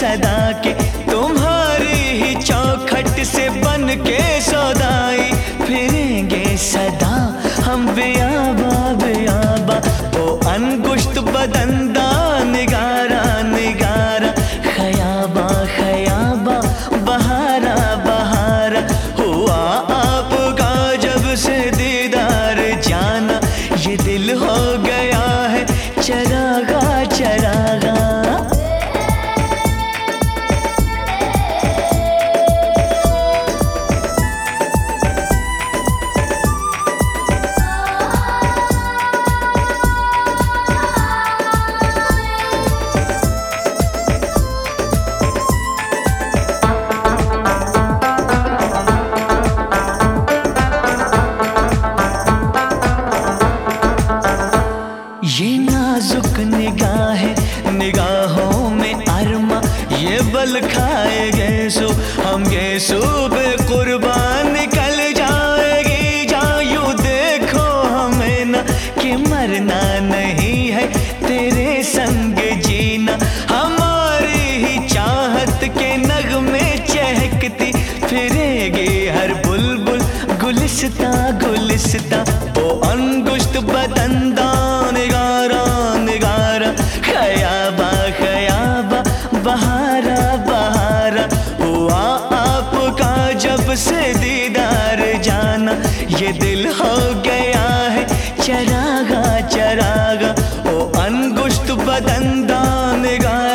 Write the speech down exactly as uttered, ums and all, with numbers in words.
सदा के, तुम्हारी ही चौखट से बन के सौदाई फिरेंगे सदा हम बेआबा बेआबा। ओ अनगुश्त बदंदा निगारा निगारा, खयाबा खयाबा बहारा बहारा, हुआ आपका जब से दीदार जाना, ये दिल हो गया है चरागा चरागा। ये नाजुक निगाहें निगाहों में अरमा, ये बल खाएगे सो हम ये सुबह कुर्बान निकल जाएगी। जा यूं देखो हमें ना कि मरना नहीं है तेरे संग जीना, हमारी ही चाहत के नगमे चहकती फिरेगी हर बुलबुल गुलिस्ता गुलिस्ता। ओ अनगुश्त बदंदा निगारा निगारा, खयाबा खयाबा बहारा बहारा, हुआ आपका जब से दीदार जाना, ये दिल हो गया है चरागा चरागा। ओ अनगुश्त बदंदा निगारा